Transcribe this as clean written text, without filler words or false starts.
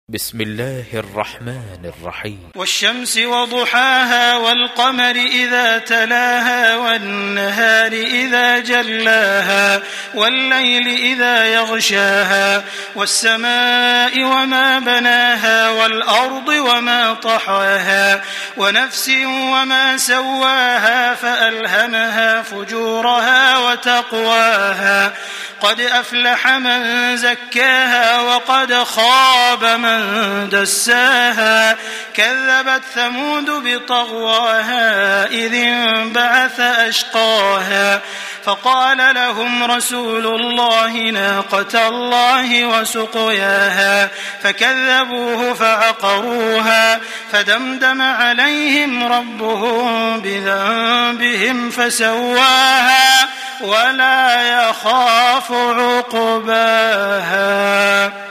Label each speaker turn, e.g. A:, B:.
A: بسم الله الرحمن الرحيم.
B: والشمس وضحاها والقمر إذا تلاها والنهار إذا جلاها والليل إذا يغشاها والسماء وما بناها والأرض وما طحاها ونفس وما سواها فألهمها فجورها وتقواها قد أفلح من زكاها وقد خاب من دساها كذبت ثمود بطغواها إذ انبعث أشقاها فقال لهم رسول الله ناقة الله وسقياها فكذبوه فعقروها فدمدم عليهم ربهم بذنبهم فسواها ولا يخاف عقباها.